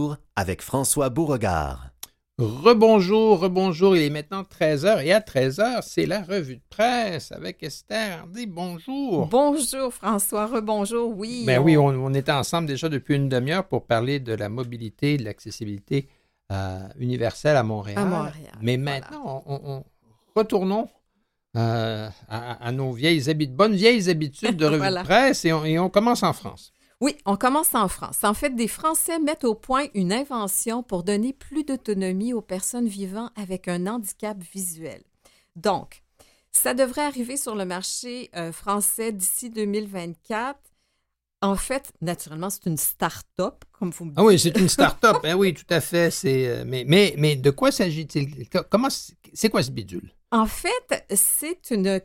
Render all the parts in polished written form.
jour avec François Beauregard. Rebonjour, il est maintenant 13h et à 13h, c'est la revue de presse avec Esther Hardy. Bonjour. Bonjour François, rebonjour, oui. Oui, on était ensemble déjà depuis une demi-heure pour parler de la mobilité, de l'accessibilité universelle à Montréal. Mais maintenant, retournons à nos bonnes vieilles habitudes de revue de presse et on commence en France. Oui, on commence en France. En fait, des Français mettent au point une invention pour donner plus d'autonomie aux personnes vivant avec un handicap visuel. Donc, ça devrait arriver sur le marché français d'ici 2024. En fait, naturellement, c'est une start-up, comme vous me dites. Ah oui, c'est une start-up. Oui, tout à fait. Mais de quoi s'agit-il? C'est quoi ce bidule? En fait, c'est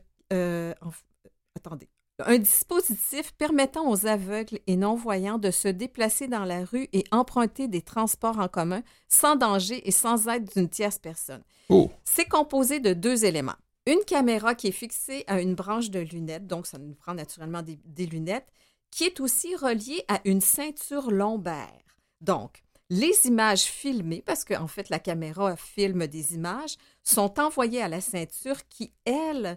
un dispositif permettant aux aveugles et non-voyants de se déplacer dans la rue et emprunter des transports en commun sans danger et sans aide d'une tierce personne. Oh. C'est composé de 2 éléments. Une caméra qui est fixée à une branche de lunettes, donc ça nous prend naturellement des lunettes, qui est aussi reliée à une ceinture lombaire. Donc, les images filmées, parce qu'en fait, la caméra filme des images, sont envoyées à la ceinture qui, elle,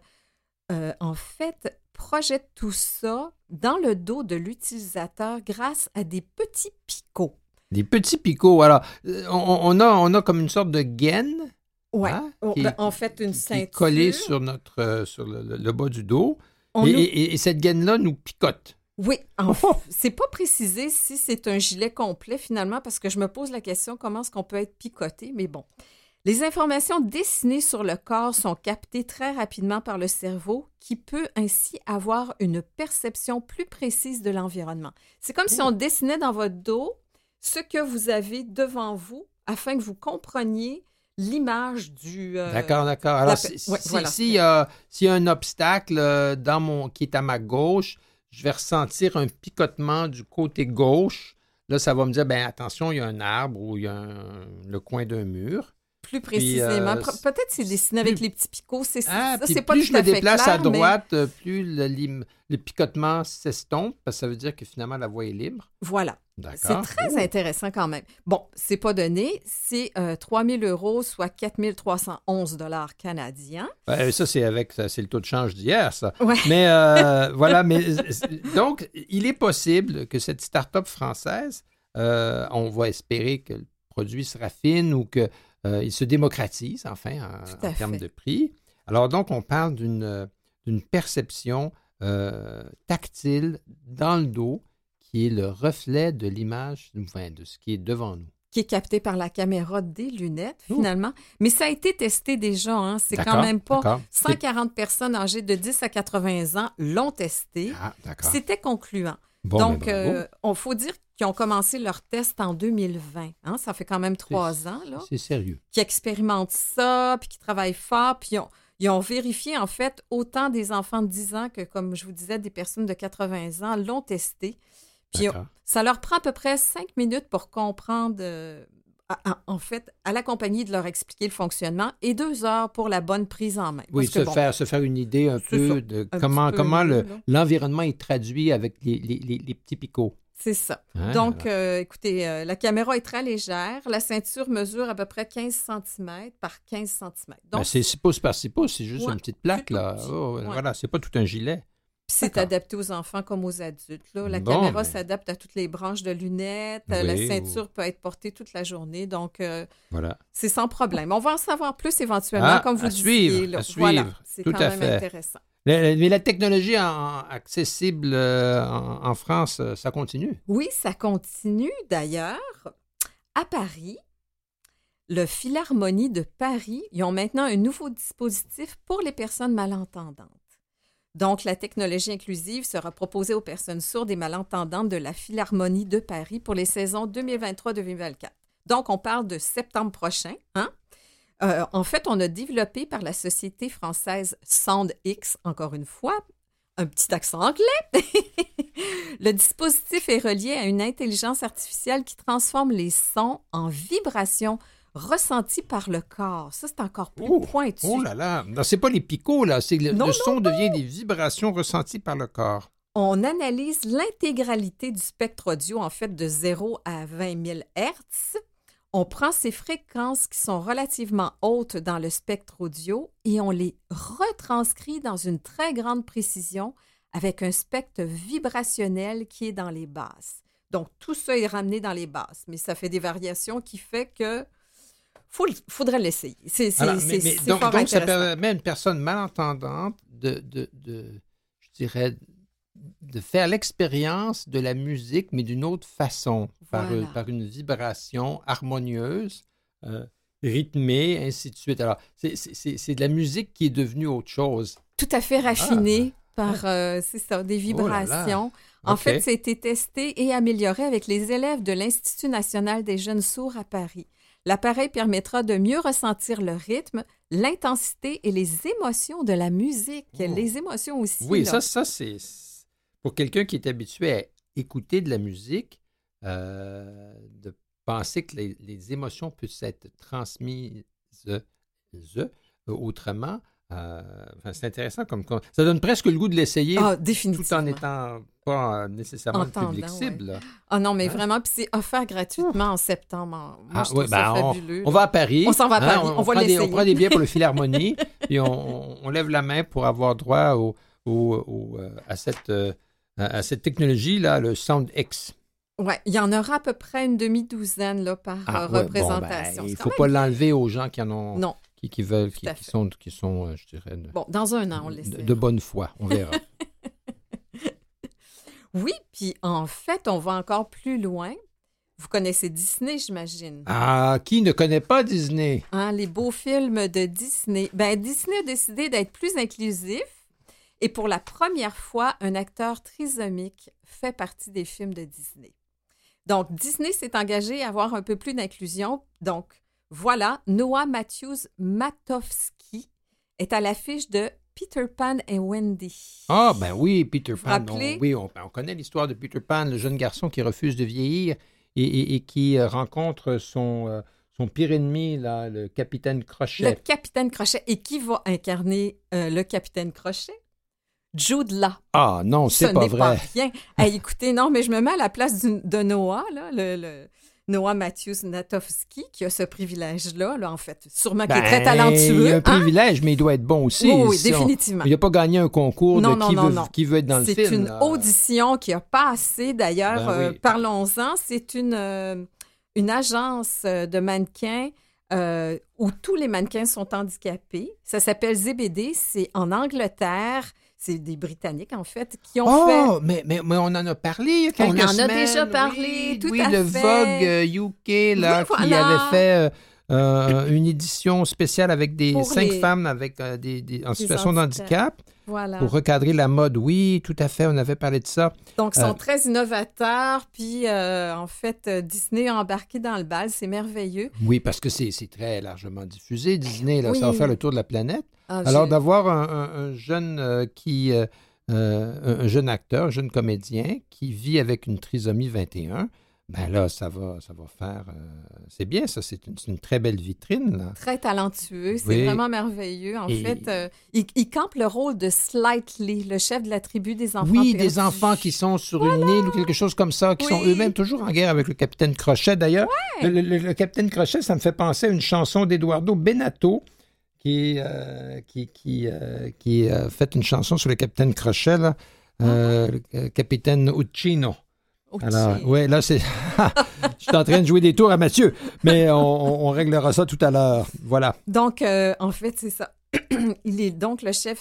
projette tout ça dans le dos de l'utilisateur grâce à des petits picots. Des petits picots. Alors, on a comme une sorte de gaine. Oui, en fait, une ceinture. Qui est collée sur le bas du dos. Et cette gaine-là nous picote. Oui, c'est pas précisé si c'est un gilet complet finalement, parce que je me pose la question comment est-ce qu'on peut être picoté, mais bon. Les informations dessinées sur le corps sont captées très rapidement par le cerveau qui peut ainsi avoir une perception plus précise de l'environnement. C'est comme si on dessinait dans votre dos ce que vous avez devant vous afin que vous compreniez l'image du... D'accord. Alors, s'il y a un obstacle qui est à ma gauche, je vais ressentir un picotement du côté gauche. Là, ça va me dire, attention, il y a un arbre ou il y a le coin d'un mur. Plus précisément. Peut-être c'est dessiné avec les petits picots. C'est pas plus tout à fait je me déplace clair, à droite, plus le picotement s'estompe, parce que ça veut dire que finalement, la voie est libre. Voilà. D'accord. C'est très intéressant quand même. Bon, c'est pas donné. C'est 3 000 €, soit 4 311 $ canadiens. Ça, c'est le taux de change d'hier, ça. Ouais. Mais voilà. Donc, il est possible que cette start-up française, on va espérer que le produit se raffine ou que il se démocratise, enfin, en termes de prix. Alors donc, on parle d'une perception tactile dans le dos qui est le reflet de l'image, de ce qui est devant nous. Qui est capté par la caméra des lunettes, finalement. Mais ça a été testé déjà. Hein? C'est d'accord, quand même pas... d'accord. 140 personnes âgées de 10 à 80 ans l'ont testé. Ah, d'accord. C'était concluant. Bon, donc, il faut dire qu'ils ont commencé leur test en 2020. Hein? Ça fait quand même 3 ans. Là, c'est sérieux. Qui expérimentent ça, puis qui travaillent fort, puis ils ont vérifié, en fait, autant des enfants de 10 ans que, comme je vous disais, des personnes de 80 ans l'ont testé. Puis ça leur prend à peu près 5 minutes pour comprendre, en fait, à la compagnie de leur expliquer le fonctionnement et 2 heures pour la bonne prise en main. Oui, se faire une idée un peu de comment l'environnement est traduit avec les petits picots. C'est ça. Donc, écoutez, la caméra est très légère. La ceinture mesure à peu près 15 cm par 15 cm. Donc, c'est 6 pouces par 6 pouces, c'est juste une petite plaque, là. Voilà, c'est pas tout un gilet. C'est adapté aux enfants comme aux adultes. Là. La caméra s'adapte à toutes les branches de lunettes. La ceinture peut être portée toute la journée. Donc, c'est sans problème. On va en savoir plus éventuellement, comme vous disiez. À suivre. Voilà, c'est tout quand à même fait. intéressant. Mais la technologie accessible en France, ça continue? Oui, ça continue. D'ailleurs, à Paris, le Philharmonie de Paris, ils ont maintenant un nouveau dispositif pour les personnes malentendantes. Donc, la technologie inclusive sera proposée aux personnes sourdes et malentendantes de la Philharmonie de Paris pour les saisons 2023-2024. Donc, on parle de septembre prochain. Hein? En fait, on a développé par la société française SoundX, encore une fois, un petit accent anglais. Le dispositif est relié à une intelligence artificielle qui transforme les sons en vibrations ressenties par le corps. Ça, c'est encore plus pointu. Oh là là! Non, c'est pas les picots, là. C'est le son devient des vibrations ressenties par le corps. On analyse l'intégralité du spectre audio, en fait, de 0 à 20 000 Hertz. On prend ces fréquences qui sont relativement hautes dans le spectre audio et on les retranscrit dans une très grande précision avec un spectre vibrationnel qui est dans les basses. Donc, tout ça est ramené dans les basses, mais ça fait des variations qui fait que faudrait l'essayer. C'est donc, fort ça intéressant. permet à une personne malentendante je dirais, de faire l'expérience de la musique, mais d'une autre façon, Voilà. par une vibration harmonieuse, rythmée, ainsi de suite. Alors, c'est de la musique qui est devenue autre chose. Tout à fait raffiné par, c'est ça, des Oh là là. vibrations. En OK. fait, ça a été testé et amélioré avec les élèves de l'Institut national des jeunes sourds à Paris. L'appareil permettra de mieux ressentir le rythme, l'intensité et les émotions de la musique. Oh. Les émotions aussi. Oui, là. ça c'est... Pour quelqu'un qui est habitué à écouter de la musique, de penser que les émotions peuvent être transmises autrement, c'est intéressant. Ça donne presque le goût de l'essayer Ah, tout définitivement. en n'étant pas nécessairement Entendant, le public cible. ouais. Là. Ah non, mais Hein? vraiment, puis c'est offert gratuitement en septembre. Moi, je trouve Oui, ça fabuleux. on va à Paris. On s'en va à Paris, on va prend l'essayer. on prend des billets pour le Philharmonie, puis on lève la main pour avoir droit à cette technologie-là, le SoundX. Oui, il y en aura à peu près une demi-douzaine là, par Ouais, représentation. il C'est ne faut quand pas l'enlever aux gens qui en ont, Non. qui veulent, Tout qui à fait. sont, je dirais, Bon, dans un an, on l'essaie. de bonne foi. On verra. Oui, puis en fait, on va encore plus loin. Vous connaissez Disney, j'imagine. Ah, qui ne connaît pas Disney? Hein, les beaux films de Disney. Ben, Disney a décidé d'être plus inclusif et pour la première fois, un acteur trisomique fait partie des films de Disney. Donc, Disney s'est engagé à avoir un peu plus d'inclusion. Donc, voilà, Noah Matthews Matofsky est à l'affiche de Peter Pan et Wendy. Ah, ben oui, Peter Pan. rappelez? On connaît l'histoire de Peter Pan, le jeune garçon qui refuse de vieillir et qui rencontre son pire ennemi, là, le capitaine Crochet. Le capitaine Crochet. Et qui va incarner le capitaine Crochet? Jude Law. Ah non, c'est Ce pas n'est vrai. pas rien. Hey, écoutez, non, mais je me mets à la place de Noah, là, le Noah Matthews Matofsky, qui a ce privilège-là, là, en fait. Sûrement qu'il est très talentueux. Il a un hein? privilège, mais il doit être bon aussi. Oui, oui, Si définitivement. Il n'a pas gagné un concours Non, de non. qui veut être dans le film. C'est une là. audition qui a passé, d'ailleurs. Ben oui. Parlons-en. C'est une agence de mannequins où tous les mannequins sont handicapés. Ça s'appelle ZBD. C'est en Angleterre. C'est des Britanniques, en fait, qui ont fait... Oh, mais on en a parlé il y a quelques On en a semaines. déjà parlé, tout oui, à le fait. Vogue UK, là, Oui, qui voilà. avait fait une édition spéciale avec Pour 5 les- femmes avec, en situation de handicap Voilà. pour recadrer la mode. Oui, tout à fait, on avait parlé de ça. Donc, ils sont très innovateurs. Puis, en fait, Disney a embarqué dans le bal. C'est merveilleux. Oui, parce que c'est très largement diffusé, Disney, là, Oui. ça va faire le tour de la planète. Ah, Alors, d'avoir un jeune un jeune acteur, un jeune comédien qui vit avec une trisomie 21, ben là, ça va faire... c'est bien, ça, c'est une très belle vitrine, là. Très talentueux, c'est Oui. vraiment merveilleux. En Et- fait, il campe le rôle de Slightly, le chef de la tribu des enfants Oui, perdus. des enfants qui sont sur une île ou quelque chose comme ça, qui sont Oui. eux-mêmes toujours en guerre avec le capitaine Crochet. D'ailleurs, le capitaine Crochet, ça me fait penser à une chanson d'Eduardo Benato qui a fait une chanson sur le capitaine Crochet, là, le capitaine Uccino. Ok. Alors, oui, là, c'est... Je suis en train de jouer des tours à Mathieu, mais on réglera ça tout à l'heure. Voilà. Donc, en fait, c'est ça. Il est donc le chef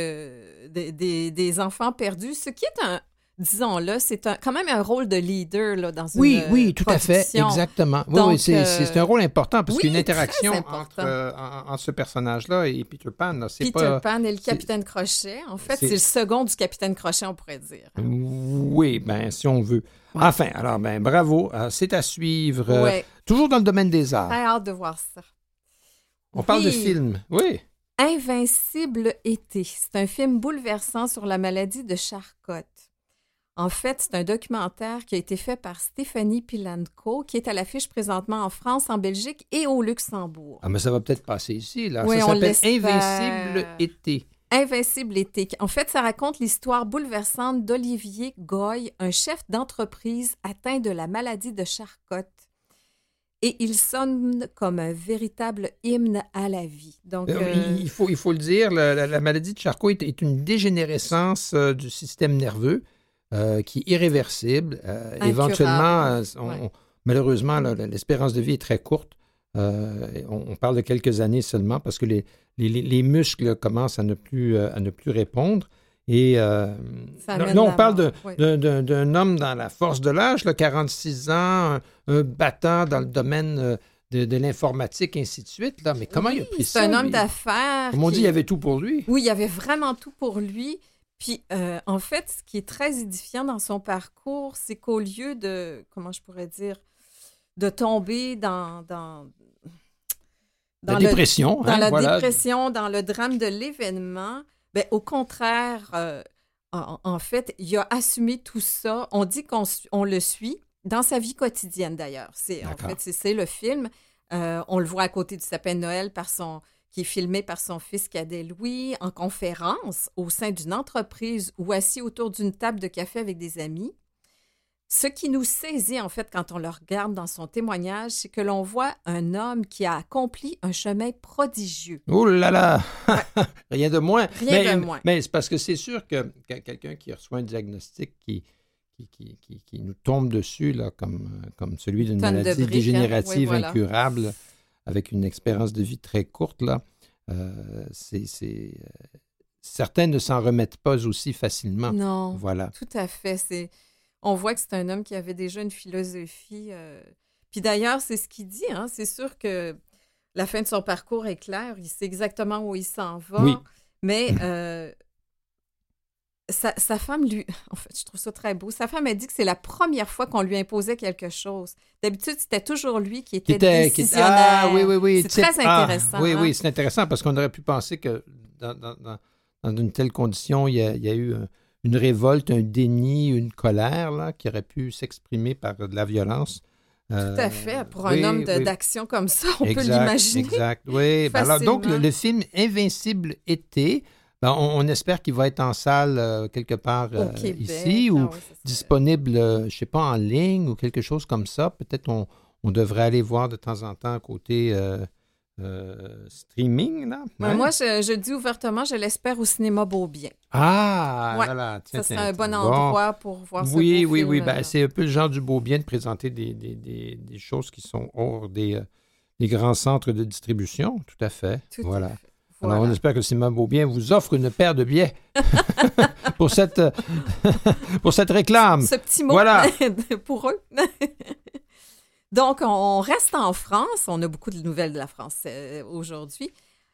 des enfants perdus, ce qui est disons-le, c'est quand même un rôle de leader là, dans Oui, une oui, tout à fait, production. exactement. Oui, Donc, oui, c'est un rôle important parce oui, qu'il y a une très interaction important. entre ce personnage-là et Peter Pan. Là. C'est Peter pas... Pan et le capitaine Crochet. En fait, c'est- c'est le second du capitaine Crochet, on pourrait dire. Oui, ben si on veut. Enfin, alors, ben bravo. C'est à suivre. Ouais. Toujours dans le domaine des arts. Très hâte de voir ça. On parle de Oui. films. Oui. Invincible été. C'est un film bouleversant sur la maladie de Charcot. En fait, c'est un documentaire qui a été fait par Stéphanie Pilanko, qui est à l'affiche présentement en France, en Belgique et au Luxembourg. Ah, mais ça va peut-être passer ici. Là. Oui, ça on s'appelle l'espère. Invincible été. Invincible été. En fait, ça raconte l'histoire bouleversante d'Olivier Goy, un chef d'entreprise atteint de la maladie de Charcot. Et il sonne comme un véritable hymne à la vie. Donc, il faut le dire, la maladie de Charcot est une dégénérescence du système nerveux qui est irréversible. Éventuellement, malheureusement, l'espérance de vie est très courte. On parle de quelques années seulement parce que les muscles commencent à ne plus répondre. Et là, on parle d'un homme dans la force de l'âge, 46 ans, un battant dans le domaine de l'informatique, ainsi de suite. Là. Mais comment il a pris ça? C'est un homme d'affaires. Comme on dit, il y avait tout pour lui. Oui, il y avait vraiment tout pour lui. Puis, en fait, ce qui est très édifiant dans son parcours, c'est qu'au lieu de, comment je pourrais dire, de tomber dans la dépression. Dépression, dans le drame de l'événement, ben, au contraire, en fait, il a assumé tout ça. On dit qu'on le suit dans sa vie quotidienne, d'ailleurs. C'est le film. On le voit à côté du sapin de Noël qui est filmé par son fils cadet Louis, en conférence au sein d'une entreprise ou assis autour d'une table de café avec des amis. Ce qui nous saisit, en fait, quand on le regarde dans son témoignage, c'est que l'on voit un homme qui a accompli un chemin prodigieux. Oh là là! Rien de moins. Rien de moins. Mais c'est parce que c'est sûr que quelqu'un qui reçoit un diagnostic qui nous tombe dessus, là, comme celui d'une maladie dégénérative incurable, avec une espérance de vie très courte, là, certains ne s'en remettent pas aussi facilement. Non, voilà. Tout à fait. On voit que c'est un homme qui avait déjà une philosophie. Puis d'ailleurs, c'est ce qu'il dit. Hein? C'est sûr que la fin de son parcours est claire. Il sait exactement où il s'en va. Oui. Mais sa femme, lui... En fait, je trouve ça très beau. Sa femme a dit que c'est la première fois qu'on lui imposait quelque chose. D'habitude, c'était toujours lui qui était décisionnaire. Oui. C'est très intéressant. Oui, c'est intéressant parce qu'on aurait pu penser que dans une telle condition, il y a eu... une révolte, un déni, une colère là, qui aurait pu s'exprimer par de la violence. Tout à fait. Pour un homme d'action comme ça, on peut l'imaginer. Exact, oui. Alors, donc, le film Invincible été, on espère qu'il va être en salle quelque part ici ou disponible, je ne sais pas, en ligne ou quelque chose comme ça. Peut-être on devrait aller voir de temps en temps à côté... streaming, là? Ouais. Moi, je dis ouvertement, je l'espère au cinéma Beaubien. Ah! Ouais. Voilà. Ça serait un bon endroit pour voir ce film. Oui. C'est un peu le genre du Beaubien de présenter des choses qui sont hors des grands centres de distribution. Tout à fait. Voilà. Alors, on espère que le cinéma Beaubien vous offre une paire de billets pour cette réclame. Ce petit mot pour eux. Donc, on reste en France. On a beaucoup de nouvelles de la France aujourd'hui.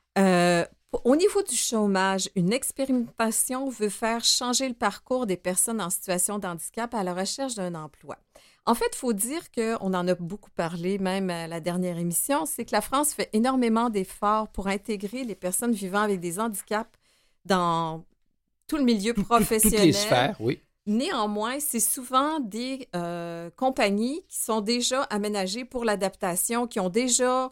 Au niveau du chômage, une expérimentation veut faire changer le parcours des personnes en situation de handicap à la recherche d'un emploi. En fait, il faut dire qu'on en a beaucoup parlé, même à la dernière émission, c'est que la France fait énormément d'efforts pour intégrer les personnes vivant avec des handicaps dans tout le milieu professionnel. Toutes les sphères, oui. Néanmoins, c'est souvent des compagnies qui sont déjà aménagées pour l'adaptation, qui ont déjà...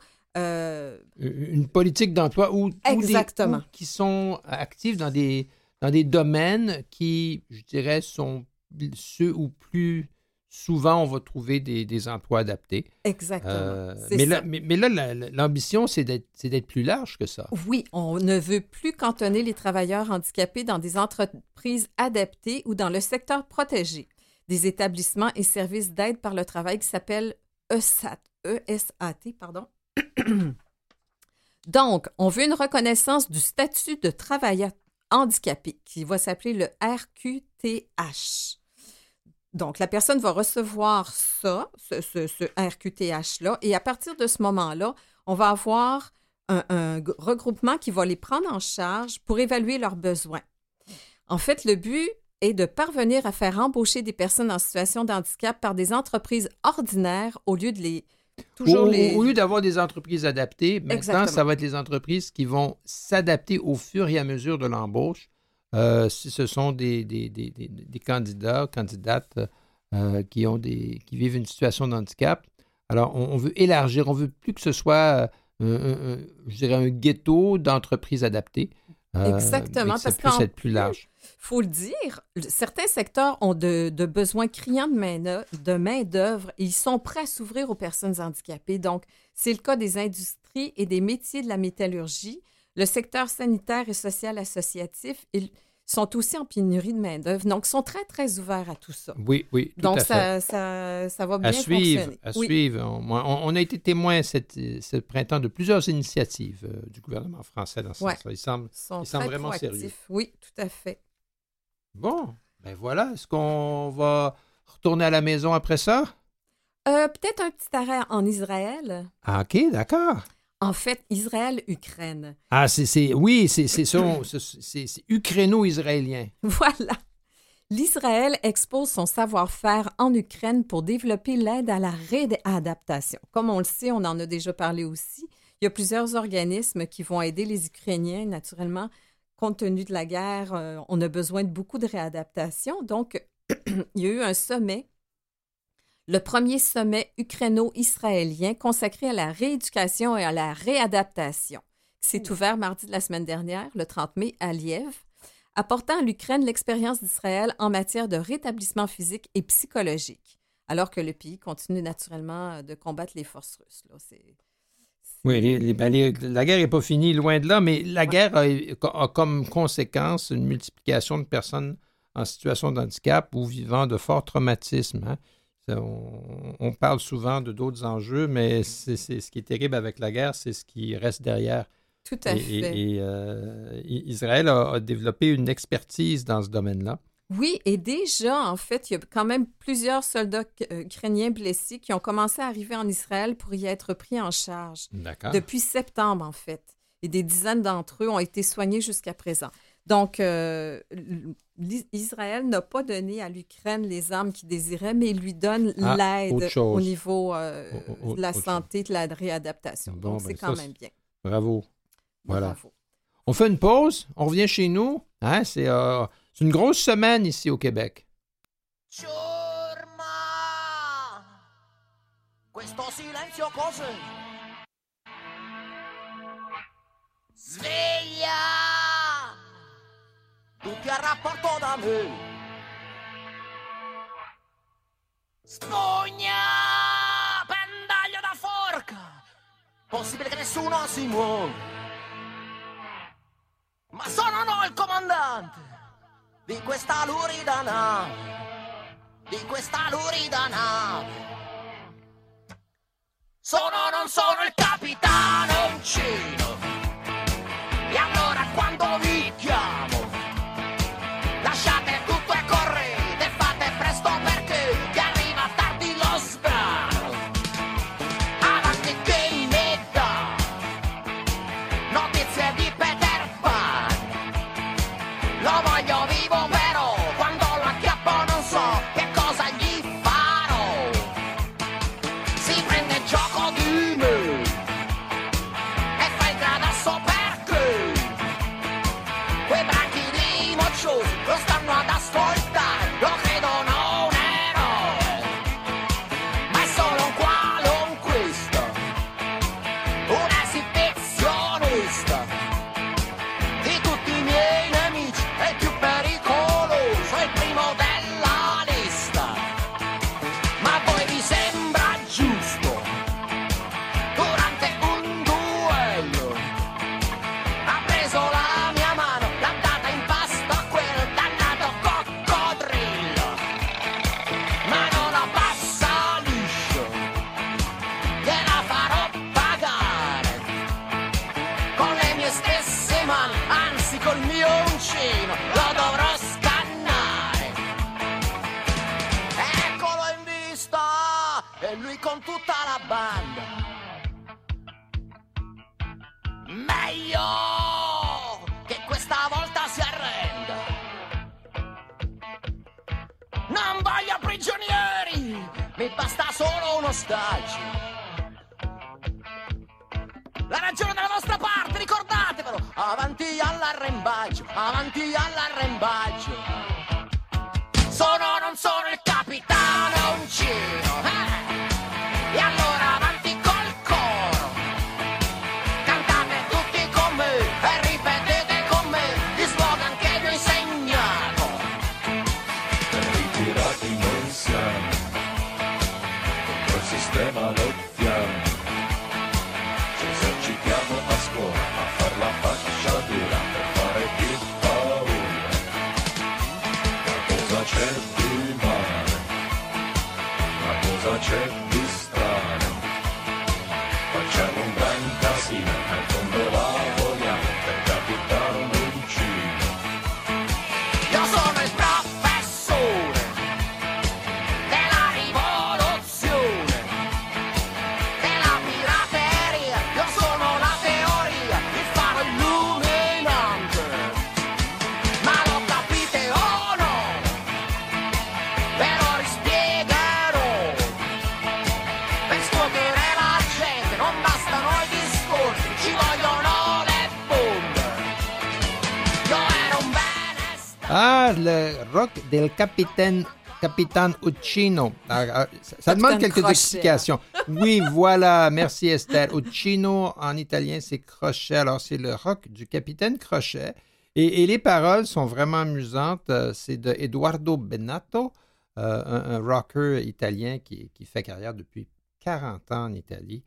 une politique d'emploi ou qui sont actifs dans des domaines qui, je dirais, sont ceux où plus souvent on va trouver des emplois adaptés. Exactement. Mais là, l'ambition, c'est d'être plus large que ça. Oui, on ne veut plus cantonner les travailleurs handicapés dans des entreprises adaptées ou dans le secteur protégé. Des établissements et services d'aide par le travail qui s'appellent ESAT. Donc, on veut une reconnaissance du statut de travailleur handicapé qui va s'appeler le RQTH. Donc, la personne va recevoir ce RQTH-là, et à partir de ce moment-là, on va avoir un regroupement qui va les prendre en charge pour évaluer leurs besoins. En fait, le but est de parvenir à faire embaucher des personnes en situation de handicap par des entreprises ordinaires au lieu de les... Au lieu d'avoir des entreprises adaptées, maintenant, Exactement. Ça va être les entreprises qui vont s'adapter au fur et à mesure de l'embauche. Si ce sont des candidats, candidates qui vivent une situation de handicap. Alors, on veut élargir, on veut plus que ce soit, je dirais, un ghetto d'entreprises adaptées. Exactement, mais que ça parce puisse qu'en être plus large. Il faut le dire, certains secteurs ont de besoins criants de main-d'œuvre et ils sont prêts à s'ouvrir aux personnes handicapées. Donc, c'est le cas des industries et des métiers de la métallurgie. Le secteur sanitaire et social associatif, ils sont aussi en pénurie de main-d'œuvre. Donc, ils sont très, très ouverts à tout ça. Oui, tout Donc, à fait. ça va bien fonctionner. À suivre. On a été témoin ce printemps de plusieurs initiatives du gouvernement français dans ce sens-là. Il semble vraiment sérieux. Oui, tout à fait. Bon, ben voilà. Est-ce qu'on va retourner à la maison après ça? Peut-être un petit arrêt en Israël. Ah, OK, d'accord. En fait, Israël-Ukraine. Ah, c'est ukraino-israélien. Voilà. L'Israël expose son savoir-faire en Ukraine pour développer l'aide à la réadaptation. Comme on le sait, on en a déjà parlé aussi. Il y a plusieurs organismes qui vont aider les Ukrainiens, naturellement. Compte tenu de la guerre, on a besoin de beaucoup de réadaptation. Donc, il y a eu un sommet, le premier sommet ukraino-israélien consacré à la rééducation et à la réadaptation. C'est ouvert mardi de la semaine dernière, le 30 mai, à Lièvre, apportant à l'Ukraine l'expérience d'Israël en matière de rétablissement physique et psychologique, alors que le pays continue naturellement de combattre les forces russes. Là, Oui, la guerre n'est pas finie, loin de là, mais la guerre a comme conséquence une multiplication de personnes en situation de handicap ou vivant de forts traumatismes. Hein. On parle souvent d'autres enjeux, mais c'est ce qui est terrible avec la guerre, c'est ce qui reste derrière. Tout à fait. Et Israël a développé une expertise dans ce domaine-là. Oui, et déjà, en fait, il y a quand même plusieurs soldats ukrainiens blessés qui ont commencé à arriver en Israël pour y être pris en charge. D'accord. Depuis septembre, en fait. Et des dizaines d'entre eux ont été soignés jusqu'à présent. Donc, Israël n'a pas donné à l'Ukraine les armes qu'il désirait, mais il lui donne l'aide au niveau de la santé, de la réadaptation. Bon, donc, c'est quand même bien. Bravo. Voilà. Bravo. On fait une pause, on revient chez nous. Hein? C'est une grosse semaine ici au Québec. Ciurma! Questo silenzio cos'è? Sveglia! Tutti a rapporto da me. Spugna! Pendaglio da forca! Possibile che nessuno si muova. Ma sono no il comandante di questa lurida nave, di questa lurida nave. Non sono il capitano uncino. E allora quando vi chiamo, lasciate tutto e correte, fate presto perché vi arriva tardi lo sbrano. Avanti che ne dà notizie di Peter Pan. Lo voglio vivo però, quando lo acchiappo non so che cosa gli farò. Si prende gioco di me e fa il gradasso perché quei branchi di mocciosi lo stanno ad ascoltare, lo credono un eroe, ma è solo un qualunquista, un esibizionista. Di tutti i miei nemici è il più pericoloso, è il primo della lista. Ma a voi vi sembra giusto? Durante un duello ha preso la mia mano, l'ha data in pasto a quel dannato coccodrillo. Ma non la passa liscio, gliela farò pagare con le mie stesse mani, anzi col mio uncino lo dovrò scannare. Eccolo in vista, e lui con tutta la banda. Meglio che questa volta si arrenda. Non voglio prigionieri, mi basta solo un ostaggio. La ragione dalla vostra parte, ricordatevelo. Avanti all'arrembaggio, avanti all'arrembaggio. Non sono il capitano uncino, E allora avanti col coro. Cantate tutti con me e ripetete con me. Voilà le rock del Capitaine Uccino. Ça demande quelques Crochet. explications. Oui, voilà. Merci Esther. Uccino, en italien, c'est crochet. Alors, c'est le rock du Capitaine Crochet. Et les paroles sont vraiment amusantes. C'est de Eduardo Bennato, un rocker italien qui fait carrière depuis 40 ans en Italie.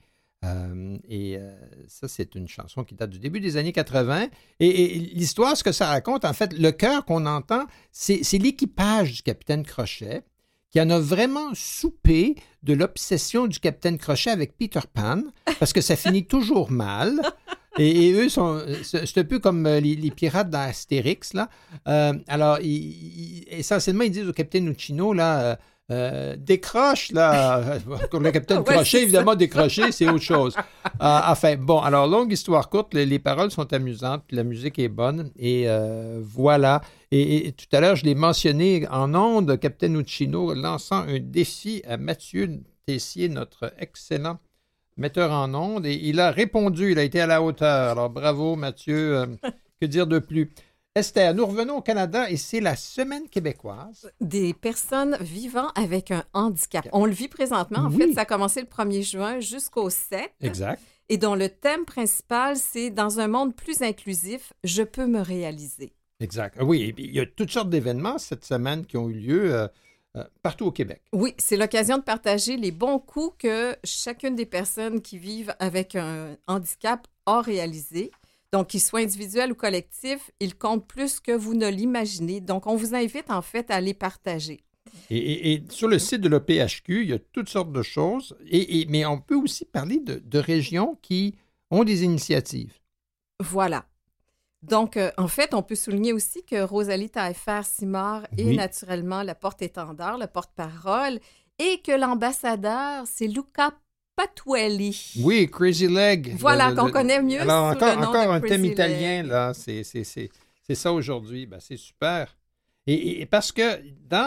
Ça, c'est une chanson qui date du début des années 80. Et l'histoire, ce que ça raconte, en fait, le chœur qu'on entend, c'est l'équipage du Capitaine Crochet qui en a vraiment soupé de l'obsession du Capitaine Crochet avec Peter Pan, parce que ça finit toujours mal. Et eux, c'est un peu comme les pirates dans Astérix, là. Alors, essentiellement, ils disent au Capitaine Uccino, là... décroche, là. Pour le Capitaine Crochet, évidemment, décrocher, c'est autre chose. Enfin, bon, alors, longue histoire courte, les paroles sont amusantes, puis la musique est bonne, et voilà. Et tout à l'heure, je l'ai mentionné en ondes, Capitaine Uccino lançant un défi à Mathieu Tessier, notre excellent metteur en ondes, et il a répondu, il a été à la hauteur. Alors, bravo, Mathieu. Que dire de plus? Esther, nous revenons au Canada et c'est la Semaine québécoise. Des personnes vivant avec un handicap. On le vit présentement. En fait, ça a commencé le 1er juin jusqu'au 7. Exact. Et dont le thème principal, c'est « Dans un monde plus inclusif, je peux me réaliser ». Exact. Oui, il y a toutes sortes d'événements cette semaine qui ont eu lieu partout au Québec. Oui, c'est l'occasion de partager les bons coups que chacune des personnes qui vivent avec un handicap a réalisé. Donc, qu'ils soient individuels ou collectifs, ils comptent plus que vous ne l'imaginez. Donc, on vous invite en fait à les partager. Et sur le site de l'OPHQ, il y a toutes sortes de choses, mais on peut aussi parler de régions qui ont des initiatives. Voilà. Donc, en fait, on peut souligner aussi que Rosalie Taillefer-Simard est naturellement le porte-étendard, le porte-parole, et que l'ambassadeur, c'est Luca Patuelli. Oui, Crazy Leg. Voilà, qu'on connaît mieux alors, sous le nom encore de un thème Crazy italien, Leg. là. C'est ça aujourd'hui. Ben, c'est super. Et parce que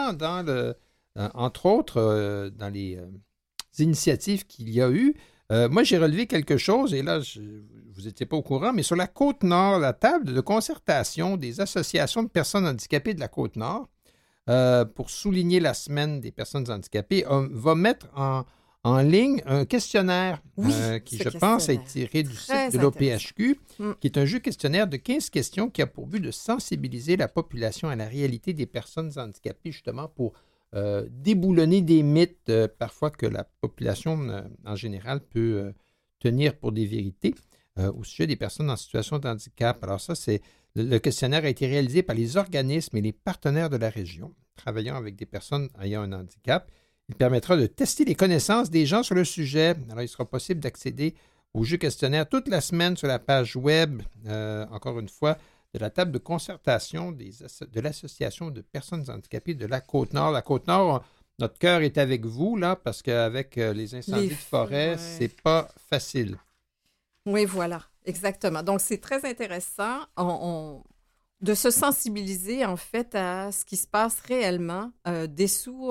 entre autres, dans les initiatives qu'il y a eu, moi, j'ai relevé quelque chose, et là, vous n'étiez pas au courant, mais sur la Côte-Nord, la table de concertation des associations de personnes handicapées de la Côte-Nord, pour souligner la semaine des personnes handicapées, va mettre en ligne un questionnaire qui, je pense, est tiré du site de l'OPHQ, qui est un jeu questionnaire de 15 questions qui a pour but de sensibiliser la population à la réalité des personnes handicapées, justement pour déboulonner des mythes parfois que la population en général peut tenir pour des vérités au sujet des personnes en situation de handicap. Alors ça, le questionnaire a été réalisé par les organismes et les partenaires de la région travaillant avec des personnes ayant un handicap. Il permettra de tester les connaissances des gens sur le sujet. Alors, il sera possible d'accéder au jeu questionnaire toute la semaine sur la page web, encore une fois, de la table de concertation de l'Association de personnes handicapées de la Côte-Nord. La Côte-Nord, notre cœur est avec vous, là, parce qu'avec les incendies de forêt, c'est pas facile. Oui, voilà, exactement. Donc, c'est très intéressant de se sensibiliser, en fait, à ce qui se passe réellement dessous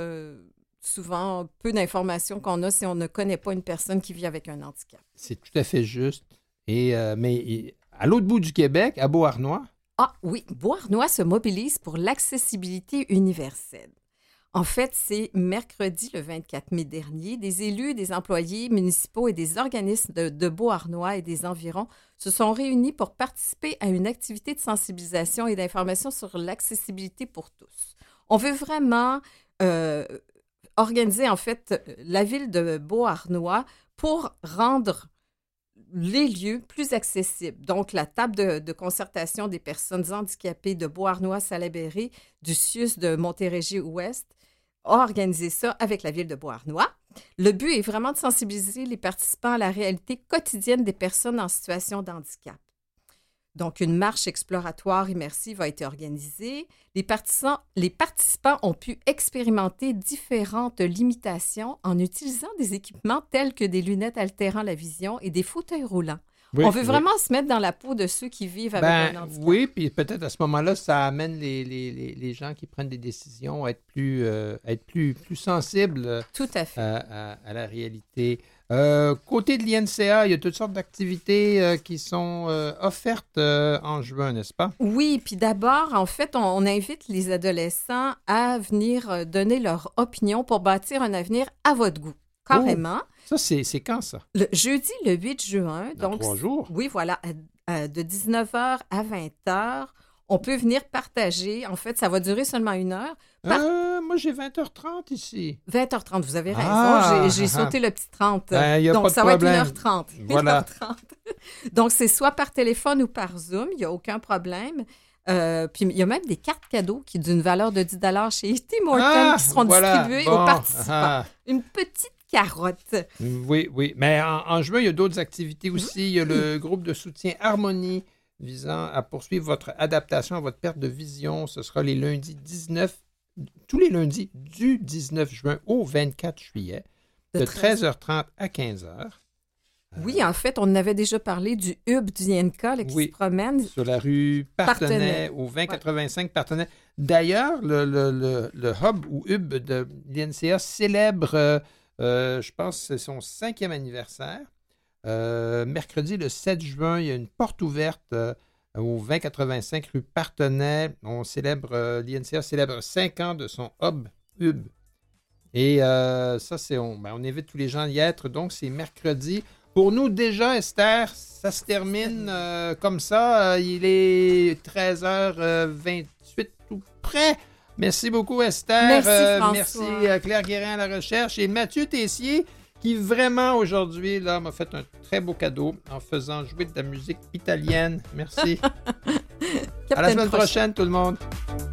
souvent peu d'informations qu'on a si on ne connaît pas une personne qui vit avec un handicap. C'est tout à fait juste. Mais à l'autre bout du Québec, à Beauharnois. Ah oui, Beauharnois se mobilise pour l'accessibilité universelle. En fait, c'est mercredi, le 24 mai dernier, des élus, des employés municipaux et des organismes de Beauharnois et des environs se sont réunis pour participer à une activité de sensibilisation et d'information sur l'accessibilité pour tous. On veut vraiment organiser, en fait, la ville de Beauharnois pour rendre les lieux plus accessibles. Donc, la table de concertation des personnes handicapées de Beauharnois-Salaberry, du CIUS de Montérégie-Ouest, a organisé ça avec la ville de Beauharnois. Le but est vraiment de sensibiliser les participants à la réalité quotidienne des personnes en situation de handicap. Donc, une marche exploratoire immersive a été organisée. Les participants ont pu expérimenter différentes limitations en utilisant des équipements tels que des lunettes altérant la vision et des fauteuils roulants. Oui, On veut oui. vraiment se mettre dans la peau de ceux qui vivent avec un handicap. Oui, puis peut-être à ce moment-là, ça amène les gens qui prennent des décisions à être plus sensibles Tout à fait. à la réalité. Côté de l'INCA, il y a toutes sortes d'activités qui sont offertes en juin, n'est-ce pas? Oui, puis d'abord, en fait, on invite les adolescents à venir donner leur opinion pour bâtir un avenir à votre goût. Carrément. Ça, c'est quand, ça? Le jeudi, le 8 juin. Dans Donc, 3 jours? Oui, voilà, de 19h à 20h. On peut venir partager. En fait, ça va durer seulement 1 heure. Moi, j'ai 20h30 ici. 20h30, vous avez raison. Ah, J'ai sauté le petit 30. Ben, y a Donc, pas de ça va être problème. 1h30. Voilà. 1h30. Donc, c'est soit par téléphone ou par Zoom. Il n'y a aucun problème. Puis, il y a même des cartes cadeaux qui d'une valeur de 10 chez Tim Hortons qui seront distribuées aux participants. Une petite carotte. Oui. Mais en juin, il y a d'autres activités aussi. Il y a le groupe de soutien Harmonie visant à poursuivre votre adaptation à votre perte de vision. Ce sera tous les lundis du 19 juin au 24 juillet, de 13h30 à 15h. Oui, en fait, on avait déjà parlé du hub du INCA là, qui se promène. Sur la rue Partenay, au 2085 Partenay. D'ailleurs, le hub ou hub de l'INCA célèbre, je pense, c'est son 5e anniversaire. Mercredi, le 7 juin, il y a une porte ouverte au 2085 rue Partenay. L'INCA célèbre 5 ans de son hub. Et ça, on invite tous les gens à y être. Donc, c'est mercredi. Pour nous, déjà, Esther, ça se termine comme ça. Il est 13h28 tout près. Merci beaucoup, Esther. Merci, François. Merci Claire Guérin à la recherche et Mathieu Tessier qui vraiment aujourd'hui là, m'a fait un très beau cadeau en faisant jouer de la musique italienne. Merci. À la semaine prochaine, tout le monde.